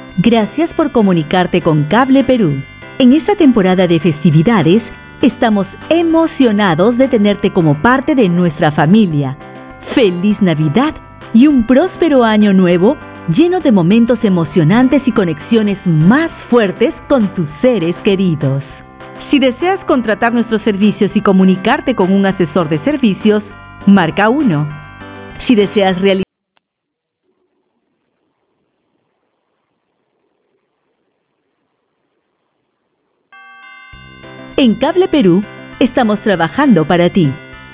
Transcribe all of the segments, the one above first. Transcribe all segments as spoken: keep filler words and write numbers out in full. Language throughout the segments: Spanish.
Gracias por comunicarte con Cable Perú. En esta temporada de festividades, estamos emocionados de tenerte como parte de nuestra familia. ¡Feliz Navidad y un próspero año nuevo lleno de momentos emocionantes y conexiones más fuertes con tus seres queridos! Si deseas contratar nuestros servicios y comunicarte con un asesor de servicios, marca uno. Si deseas realizar En Cable Perú, estamos trabajando para ti.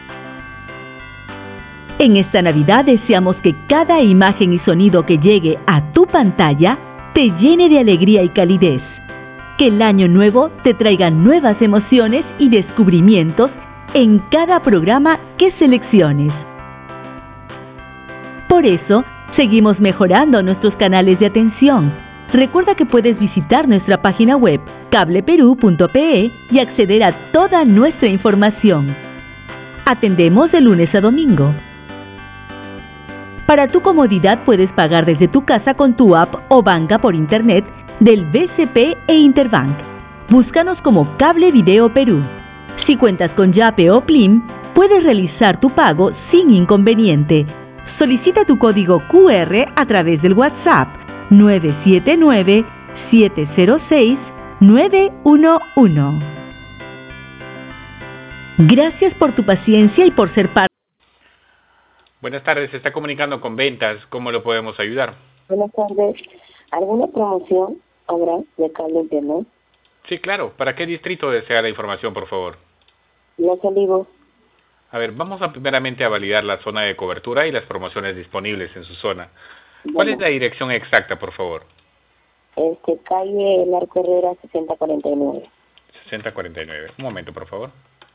En esta Navidad deseamos que cada imagen y sonido que llegue a tu pantalla te llene de alegría y calidez. Que el año nuevo te traiga nuevas emociones y descubrimientos en cada programa que selecciones. Por eso, seguimos mejorando nuestros canales de atención. Recuerda que puedes visitar nuestra página web cable perú punto pe y acceder a toda nuestra información. Atendemos de lunes a domingo. Para tu comodidad puedes pagar desde tu casa con tu app o banca por internet del B C P e Interbank. Búscanos como Cable Video Perú. Si cuentas con Yape o Plim, puedes realizar tu pago sin inconveniente. Solicita tu código Q R a través del WhatsApp nueve siete nueve, siete cero seis, nueve uno uno. Gracias por tu paciencia y por ser parte. Buenas tardes, se está comunicando con ventas. ¿Cómo lo podemos ayudar? Buenas tardes. ¿Alguna promoción habrá de cable internet? Sí, claro. ¿Para qué distrito desea la información, por favor? Los Olivos. A ver, vamos a primeramente a validar la zona de cobertura y las promociones disponibles en su zona. ¿Cuál Bueno, es la dirección exacta, por favor? Este, calle El Arco Herrera sesenta cuarenta y nueve. sesenta cuarenta y nueve. Un momento, por favor.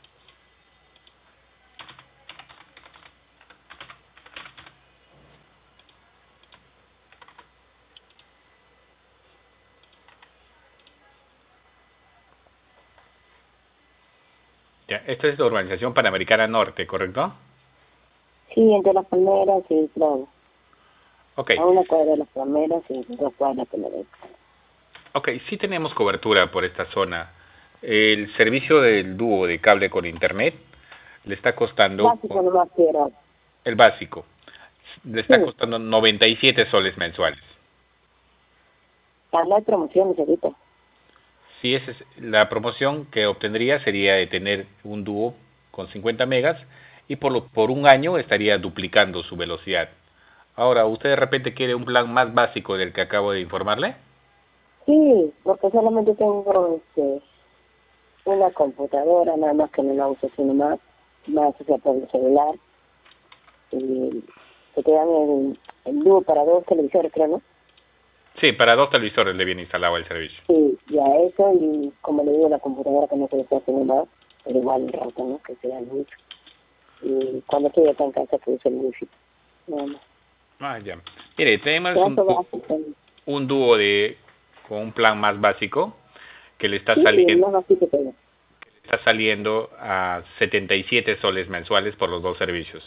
Ya, esto es la urbanización Panamericana Norte, ¿correcto? Sí, entre las palmeras y claro. Ok, A una cuadra de las palmeras y dos cuadras de la derecha. ok, sí tenemos cobertura por esta zona. El servicio del dúo de cable con internet le está costando, Básico nomás quiero. el básico, le está Sí. costando noventa y siete soles mensuales. Habla de promociones ahorita. Si esa es la promoción que obtendría, sería de tener un dúo con cincuenta megas y por, lo, por un año estaría duplicando su velocidad. Ahora, ¿usted de repente quiere un plan más básico del que acabo de informarle? Sí, porque solamente tengo este, una computadora, nada más que no la uso sino más, más o sea por el celular. Y que te dan el, el dúo para dos televisores, creo, ¿no? Sí, para dos televisores le viene instalado el servicio. Sí, ya eso, y como le digo, la computadora que no se desea sino más, pero igual un rato, ¿no? Que sea mucho. Y cuando estoy acá en casa que uso el wifi, nada más. Ah, ya. Mire, tenemos Pero un, eso va a dú- ser, un dúo de con un plan más básico que le está sí, saliendo más así que tengo, está saliendo a setenta y siete soles mensuales por los dos servicios.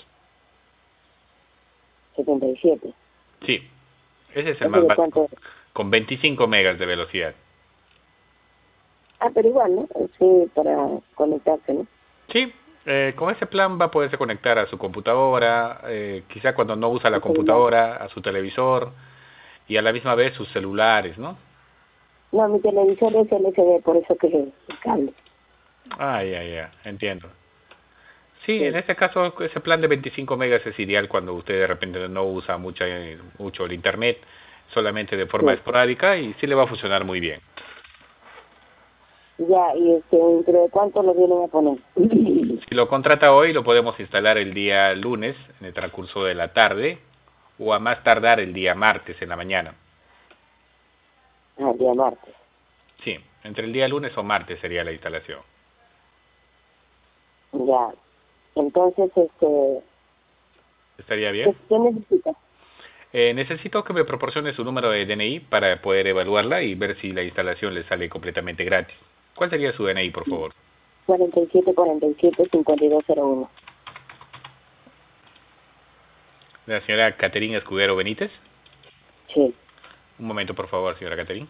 setenta y siete. Sí, ese es el ¿Eso más de básico, cuánto? con veinticinco megas de velocidad. Ah, pero igual, ¿no? Sí, para conectarse, ¿no? Sí, eh, con ese plan va a poderse conectar a su computadora, eh, quizá cuando no usa la El celular. computadora, a su televisor y a la misma vez sus celulares, ¿no? No, mi televisor es L C D, por eso que el cable. Ah, ya, ya, entiendo. Sí, en Sí, este caso ese plan de veinticinco megas es ideal cuando usted de repente no usa mucha, mucho el internet, solamente de forma sí. esporádica y sí le va a funcionar muy bien. Ya, y este, ¿dentro de cuánto lo vienen a poner? Si lo contrata hoy, lo podemos instalar el día lunes, en el transcurso de la tarde, o a más tardar el día martes en la mañana. Ah, día martes. Sí, entre el día lunes o martes sería la instalación. Ya. Entonces, este, ¿Estaría ¿qué, bien? qué necesitas? Eh, necesito que me proporcione su número de D N I para poder evaluarla y ver si la instalación le sale completamente gratis. ¿Cuál sería su D N I, por favor? cuarenta y siete, cuarenta y siete, cincuenta y dos cero uno. La señora Caterina Escudero Benítez. Sí. Un momento, por favor, señora Caterine.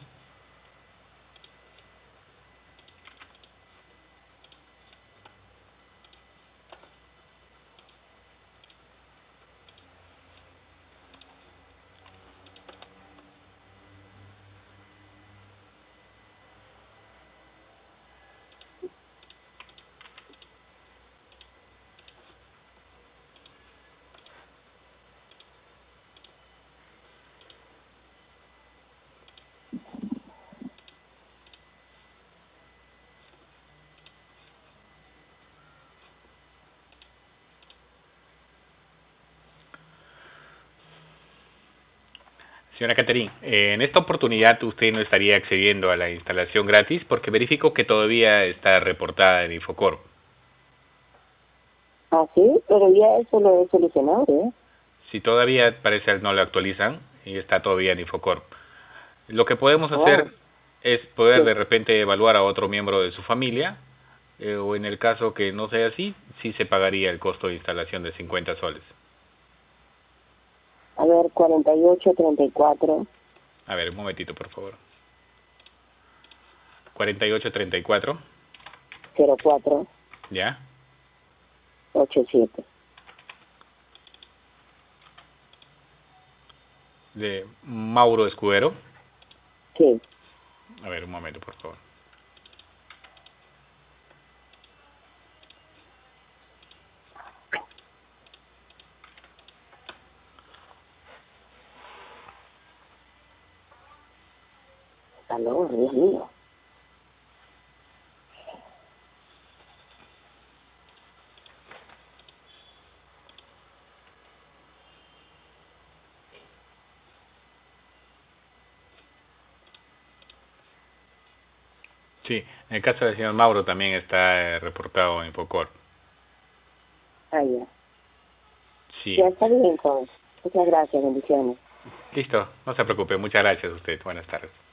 Señora Caterine, eh, en esta oportunidad usted no estaría accediendo a la instalación gratis porque verifico que todavía está reportada en Infocorp. Ah, sí, pero ya eso lo he solucionado, ¿eh? Si todavía parece no lo actualizan y está todavía en Infocorp. Lo que podemos Oh, hacer es poder sí. de repente evaluar a otro miembro de su familia eh, o en el caso que no sea así, sí se pagaría el costo de instalación de cincuenta soles. A ver, cuarenta y ocho, treinta y cuatro, A ver, un momentito, por favor. cuarenta y ocho treinta y cuatro, cero cuatro, ¿ya? ochenta y siete. De Mauro Escudero. Sí. A ver, un momento, por favor. Aló, Dios mío. Sí, en el caso del señor Mauro también está eh, reportado en Infocorp. Ah, ya. Sí. Ya está bien, con. Muchas gracias, bendiciones. Listo, no se preocupe. Muchas gracias a usted. Buenas tardes.